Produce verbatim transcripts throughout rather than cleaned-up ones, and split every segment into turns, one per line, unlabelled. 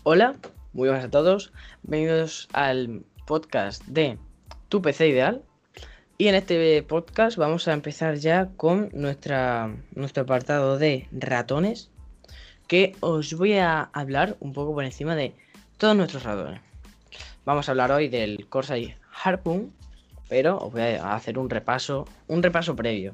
Hola, muy buenas a todos. Bienvenidos al podcast de Tu P C Ideal. Y en este podcast vamos a empezar ya con nuestra, nuestro apartado de ratones, que os voy a hablar un poco por encima de todos nuestros ratones. Vamos a hablar hoy del Corsair Harpoon, pero os voy a hacer un repaso, un repaso previo.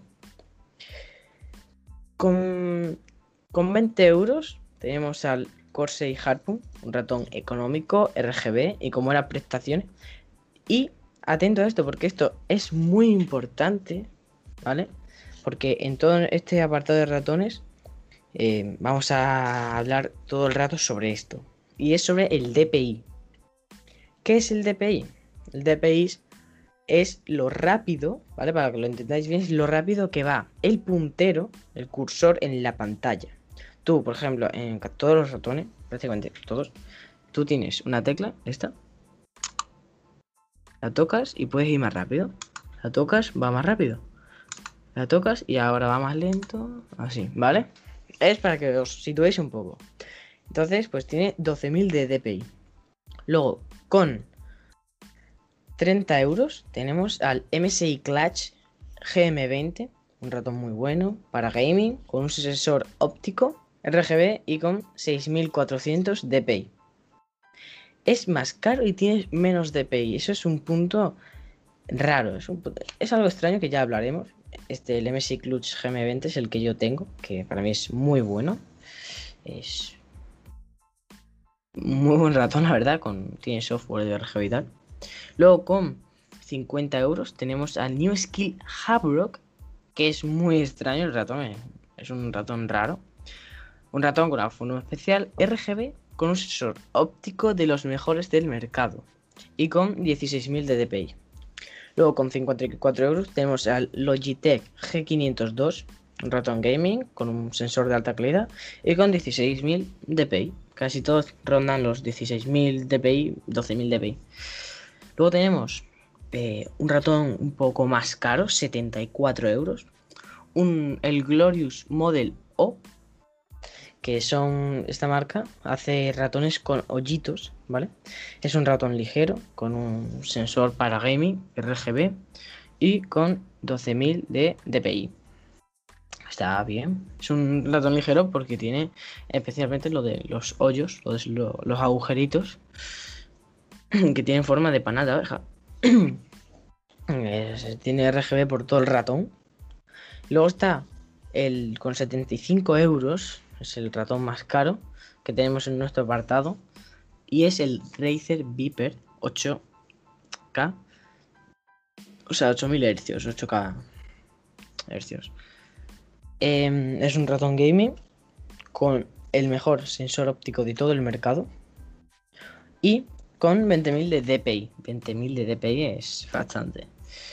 Con, con veinte euros tenemos al Corsair Harpoon, un ratón económico, R G B y con buenas prestaciones. Y atento a esto, porque esto es muy importante, ¿vale? Porque en todo este apartado de ratones eh, vamos a hablar todo el rato sobre esto. Y es sobre el D P I. ¿Qué es el D P I? El D P I es lo rápido, ¿vale? Para que lo entendáis bien, es lo rápido que va el puntero, el cursor en la pantalla. Tú, por ejemplo, en todos los ratones, prácticamente todos, tú tienes una tecla, esta, la tocas y puedes ir más rápido. La tocas, va más rápido. La tocas y ahora va más lento, así, ¿vale? Es para que os situéis un poco. Entonces, pues tiene doce mil de D P I. Luego, con treinta euros tenemos al M S I Clutch G M veinte, un ratón muy bueno para gaming, con un sensor óptico R G B y con seis mil cuatrocientos D P I. Es más caro y tiene menos D P I. Eso es un punto raro. Es, un, es algo extraño que ya hablaremos. Este, el M S I Clutch G M veinte es el que yo tengo, que para mí es muy bueno. Es muy buen ratón, la verdad. Con, tiene software de R G B y tal. Luego con cincuenta euros tenemos al New Skill Haverock, que es muy extraño el ratón, es un ratón raro. Un ratón con una funda especial R G B con un sensor óptico de los mejores del mercado y con dieciséis mil de D P I. Luego con cincuenta y cuatro euros tenemos al Logitech G quinientos dos, un ratón gaming con un sensor de alta calidad y con dieciséis mil D P I. Casi todos rondan los dieciséis mil D P I, doce mil D P I. Luego tenemos eh, un ratón un poco más caro, setenta y cuatro euros. Un, el Glorious Model O, que son, esta marca hace ratones con hoyitos, ¿vale? Es un ratón ligero con un sensor para gaming R G B y con doce mil de D P I. Está bien. Es un ratón ligero porque tiene especialmente lo de los hoyos, los, los agujeritos que tienen forma de panal de abeja. Tiene R G B por todo el ratón. Luego está el con setenta y cinco euros, es el ratón más caro que tenemos en nuestro apartado. Y es el Razer Viper ocho K. O sea, ocho mil hercios, ocho K hercios. Eh, es un ratón gaming con el mejor sensor óptico de todo el mercado. Y con veinte mil de D P I. veinte mil de D P I es bastante.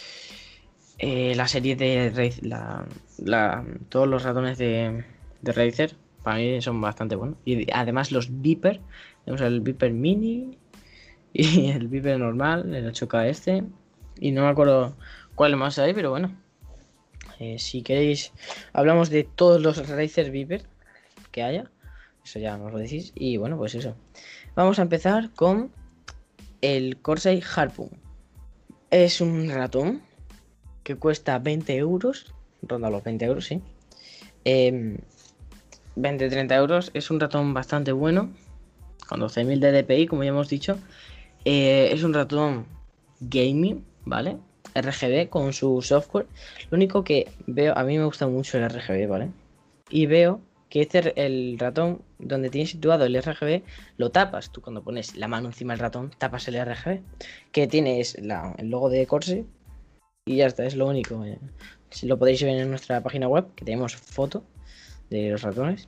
Eh, la serie de Razer, la, la, todos los ratones de, de Razer para mí son bastante buenos. Y además los Viper, tenemos el Viper Mini y el Viper normal, el ocho K este. Y no me acuerdo cuál más hay, pero bueno. Eh, si queréis, hablamos de todos los Razer Viper que haya. Eso ya nos lo decís. Y bueno, pues eso. Vamos a empezar con el Corsair Harpoon. Es un ratón que cuesta veinte euros. Ronda los veinte euros, sí. Eh, veinte a treinta euros. Es un ratón bastante bueno. Con doce mil de D P I, como ya hemos dicho. Eh, es un ratón gaming, ¿vale? R G B con su software. Lo único que veo, a mí me gusta mucho el R G B, ¿vale? Y veo que este, el ratón donde tienes situado el R G B, lo tapas. Tú cuando pones la mano encima del ratón, tapas el R G B. Que tienes la, el logo de Corsair. Y ya está, es lo único. Eh. Si lo podéis ver en nuestra página web, que tenemos foto de los ratones.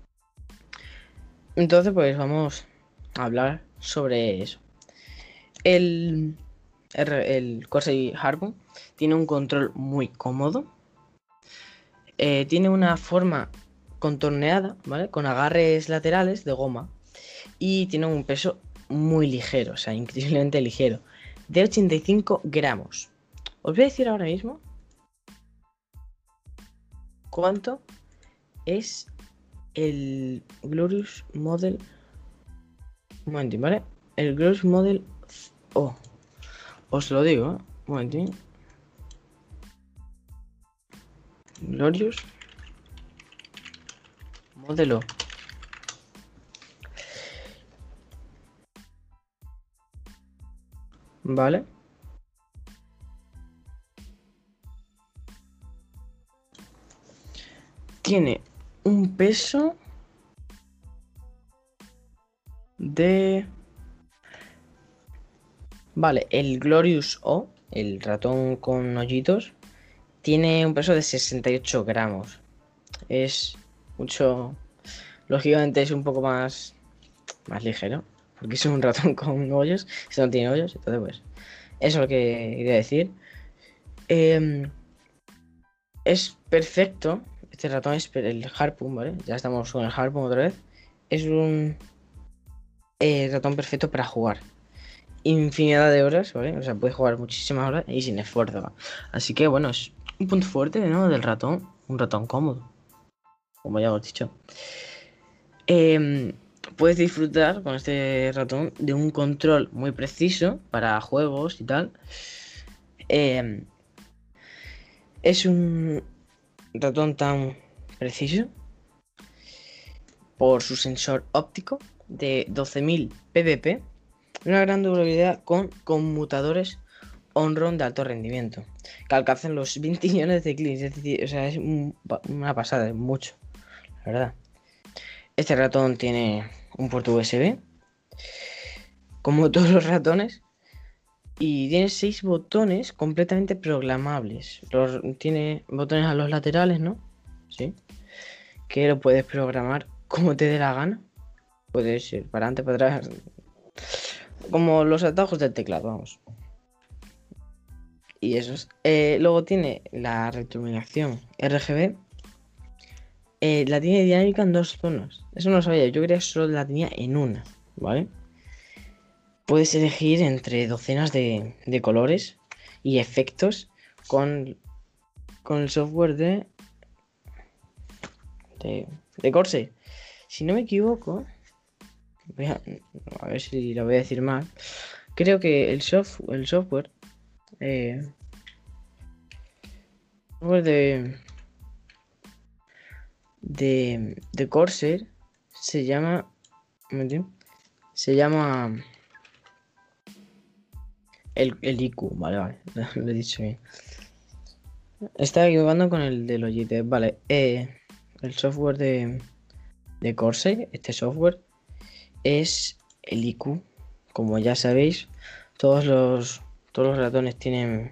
Entonces, pues vamos a hablar sobre eso. El, el, el Corsair Harpoon tiene un control muy cómodo. Eh, tiene una forma contorneada, ¿vale? Con agarres laterales de goma. Y tiene un peso muy ligero, o sea, increíblemente ligero. De ochenta y cinco gramos. Os voy a decir ahora mismo cuánto es el Glorious Model Un momentín, ¿vale? El Glorious Model... Oh, os lo digo, ¿eh? Un momentín. Glorious Modelo. Vale. Tiene un peso de... Vale, el Glorious O, el ratón con hoyitos, tiene un peso de sesenta y ocho gramos. Es mucho... Lógicamente es un poco más, más ligero, porque es un ratón con hoyos. Esto no tiene hoyos, entonces pues... Eso es lo que quería decir. Eh, es perfecto. Este ratón es el Harpoon, ¿vale? Ya estamos con el Harpoon otra vez. Es un eh, ratón perfecto para jugar infinidad de horas, ¿vale? O sea, puede jugar muchísimas horas y sin esfuerzo. Así que bueno, es un punto fuerte, ¿no? Del ratón. Un ratón cómodo, como ya hemos dicho. Eh, puedes disfrutar con este ratón de un control muy preciso para juegos y tal. Eh, es un ratón tan preciso por su sensor óptico de doce mil ppb, una gran durabilidad con conmutadores on-ron de alto rendimiento que alcanzan los veinte millones de clics. Es decir, o sea, es un, una pasada, es mucho, la verdad. Este ratón tiene un puerto U S B, como todos los ratones, y tiene seis botones completamente programables. Los, tiene botones a los laterales, ¿no? Sí. Que lo puedes programar como te dé la gana. Puedes ir para adelante, para atrás. Como los atajos del teclado, vamos. Y eso es. Eh, luego tiene la retroiluminación R G B. Eh, la tiene dinámica en dos zonas. Eso no lo sabía. Yo creía que solo la tenía en una, ¿vale? Puedes elegir entre docenas de, de colores y efectos con, con el software de, de, de Corsair. Si no me equivoco, voy a, a ver si lo voy a decir mal. Creo que el, soft, el software, eh, software de, de, de Corsair se llama, se llama el, el I Q, vale, vale, lo he dicho bien. Estaba equivocando con el de Logitech, vale. Eh, el software de, de Corsair, este software, es el I Q. Como ya sabéis, todos los, todos los ratones tienen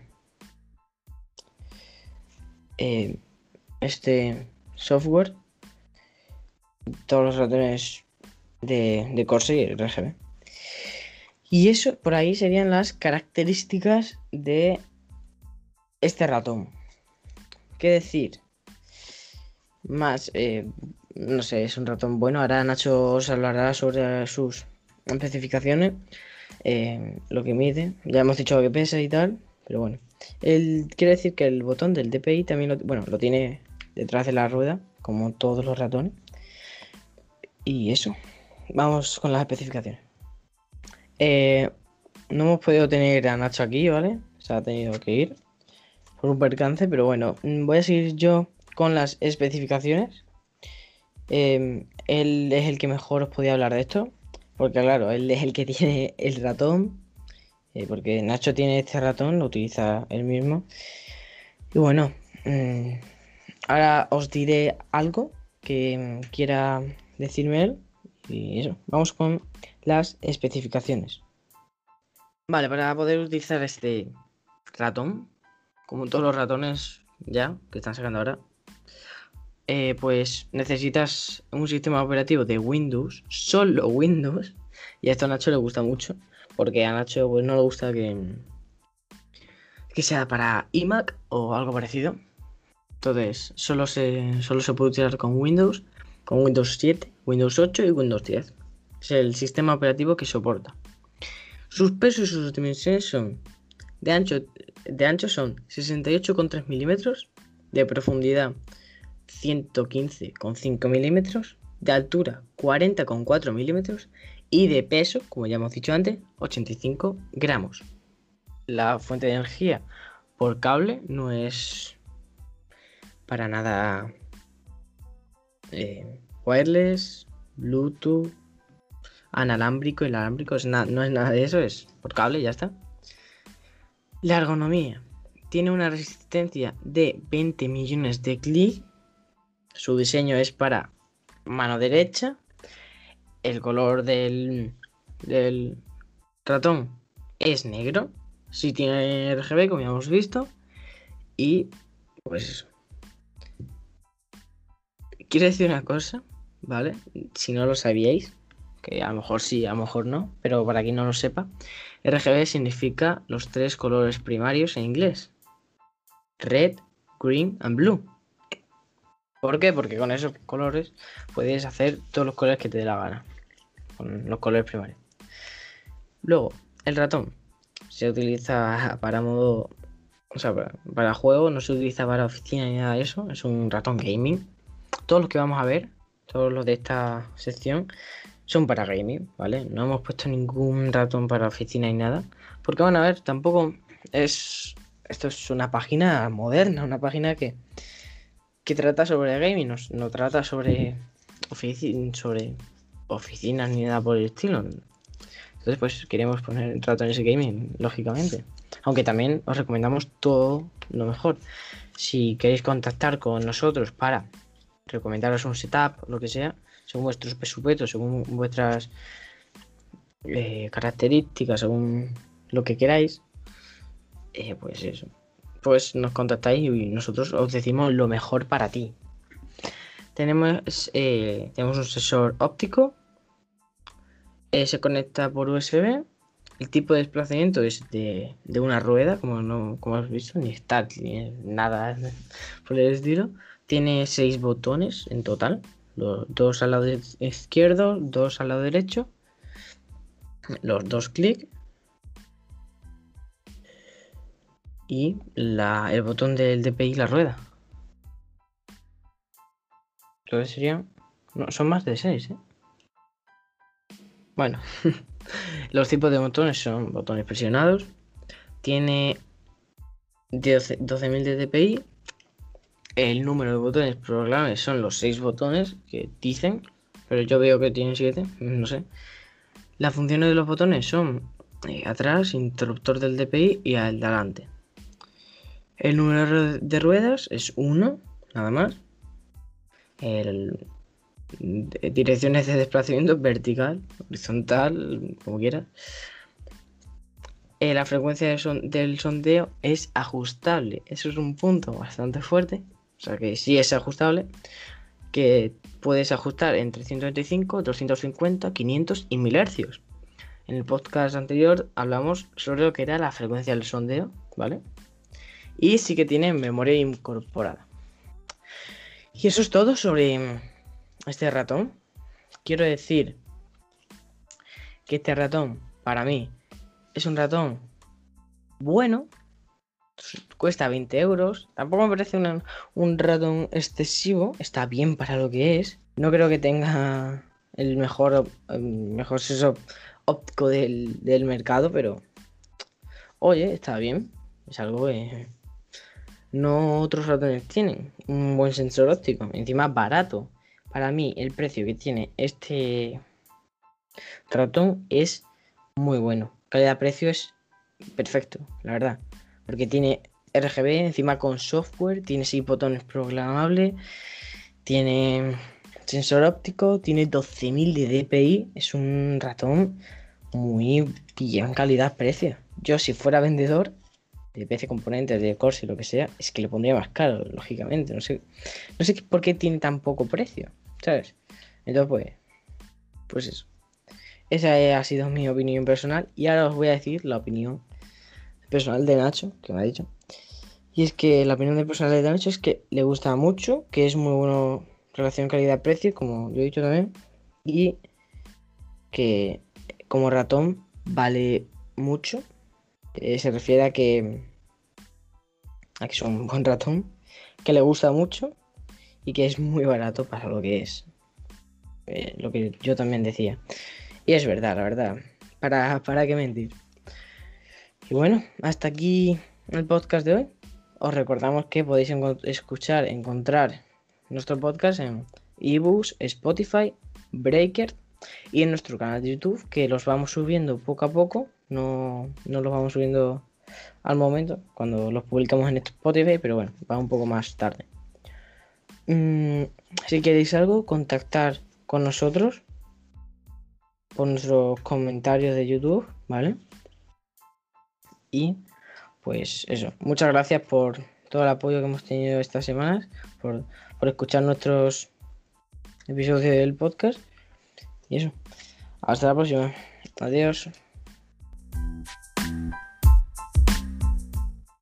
eh, este software. Todos los ratones de, de Corsair R G B. Y eso, por ahí serían las características de este ratón. ¿Qué decir? Más, eh, no sé, es un ratón bueno. Ahora Nacho os hablará sobre sus especificaciones, eh, lo que mide. Ya hemos dicho lo que pesa y tal, pero bueno. Él quiere decir que el botón del D P I también lo, bueno, lo tiene detrás de la rueda, como todos los ratones. Y eso, vamos con las especificaciones. Eh, no hemos podido tener a Nacho aquí, ¿vale? Se ha tenido que ir por un percance, pero bueno, voy a seguir yo con las especificaciones. Eh, él es el que mejor os podía hablar de esto, porque claro, él es el que tiene el ratón, eh, porque Nacho tiene este ratón, lo utiliza él mismo. Y bueno, mmm, ahora os diré algo que quiera decirme él, y eso, vamos con las especificaciones. Vale, para poder utilizar este ratón, como todos los ratones ya que están sacando ahora, eh, pues necesitas un sistema operativo de Windows, solo Windows, y a esto a Nacho le gusta mucho, porque a Nacho pues no le gusta que, que sea para iMac o algo parecido. Entonces solo se, solo se puede utilizar con Windows, con Windows siete, Windows ocho y Windows diez. Es el sistema operativo que soporta. Sus pesos y sus dimensiones son de ancho, de ancho son sesenta y ocho coma tres milímetros, de profundidad ciento quince coma cinco milímetros, de altura cuarenta coma cuatro milímetros Y de peso, como ya hemos dicho antes, ochenta y cinco gramos. La fuente de energía por cable no es para nada eh, wireless, Bluetooth, inalámbrico, inalámbrico, es na- no es nada de eso, es por cable, ya está. La ergonomía tiene una resistencia de veinte millones de clics. Su diseño es para mano derecha. El color del, del ratón es negro. Sí tiene R G B, como ya hemos visto. Y pues eso. Quiero decir una cosa, ¿vale? Si no lo sabíais, que a lo mejor sí, a lo mejor no, pero para quien no lo sepa, R G B significa los tres colores primarios en inglés: red, green and blue. ¿Por qué? Porque con esos colores puedes hacer todos los colores que te dé la gana, con los colores primarios. Luego, el ratón se utiliza para modo, o sea, para, para juego, no se utiliza para oficina ni nada de eso, es un ratón gaming. Todos los que vamos a ver, todos los de esta sección, son para gaming, ¿vale? No hemos puesto ningún ratón para oficina ni nada, porque van a ver, tampoco es... Esto es una página moderna, una página que, que trata sobre gaming, no, no trata sobre, ofici sobre oficinas ni nada por el estilo. Entonces, pues queremos poner ratones gaming, lógicamente. Aunque también os recomendamos todo lo mejor. Si queréis contactar con nosotros para recomendaros un setup o lo que sea, según vuestros presupuestos, según vuestras eh, características, según lo que queráis, eh, pues eso. Pues nos contactáis y nosotros os decimos lo mejor para ti. Tenemos, eh, tenemos un sensor óptico. Eh, se conecta por U S B. El tipo de desplazamiento es de, de una rueda, como no como has visto, ni está ni nada por el estilo. Tiene seis botones en total, los dos al lado izquierdo, dos al lado derecho, los dos clics y la, el botón del D P I y la rueda. Entonces serían, no, son más de seis, ¿eh? Bueno, los tipos de botones son botones presionados. Tiene doce mil de D P I. El número de botones programables son los seis botones que dicen, pero yo veo que tienen siete, no sé. Las funciones de los botones son eh, atrás, interruptor del D P I y al de adelante. El número de ruedas es uno, nada más. El, de, direcciones de desplazamiento vertical, horizontal, como quieras. Eh, la frecuencia de son, del sondeo es ajustable. Eso es un punto bastante fuerte. O sea que sí es ajustable. Que puedes ajustar entre ciento veinticinco, doscientos cincuenta, quinientos y mil hercios. En el podcast anterior hablamos sobre lo que era la frecuencia del sondeo, ¿vale? Y sí que tiene memoria incorporada. Y eso es todo sobre este ratón. Quiero decir que este ratón, para mí, es un ratón bueno. Cuesta veinte euros. Tampoco me parece una, un ratón excesivo. Está bien para lo que es. No creo que tenga el mejor, el mejor sensor óptico del, del mercado, pero oye, está bien. Es algo que no otros ratones tienen. Un buen sensor óptico. Encima barato. Para mí el precio que tiene este ratón es muy bueno. Calidad-precio es perfecto, la verdad. Porque tiene R G B, encima con software, tiene seis botones programables, tiene sensor óptico, tiene doce mil de D P I. Es un ratón muy bien calidad-precio. Yo, si fuera vendedor de P C componentes, de Corsair, lo que sea, es que le pondría más caro, lógicamente. No sé, no sé por qué tiene tan poco precio, ¿sabes? Entonces, pues, pues eso. Esa ha sido mi opinión personal. Y ahora os voy a decir la opinión personal de Nacho, que me ha dicho. Y es que la opinión de personal de Nacho es que le gusta mucho, que es muy bueno relación calidad-precio, como yo he dicho también. Y que como ratón vale mucho. Eh, se refiere a que, a que es un buen ratón, que le gusta mucho y que es muy barato para lo que es. Eh, lo que yo también decía. Y es verdad, la verdad. ¿Para, para qué mentir? Y bueno, hasta aquí el podcast de hoy. Os recordamos que podéis enco- escuchar, encontrar nuestro podcast en eBooks, Spotify, Breaker y en nuestro canal de YouTube, que los vamos subiendo poco a poco. No, no los vamos subiendo al momento, cuando los publicamos en Spotify, pero bueno, va un poco más tarde. Mm, si queréis algo, contactar con nosotros por nuestros comentarios de YouTube, ¿vale? Y pues eso, muchas gracias por todo el apoyo que hemos tenido estas semanas, por, por escuchar nuestros episodios del podcast. Y eso, hasta la próxima. Adiós.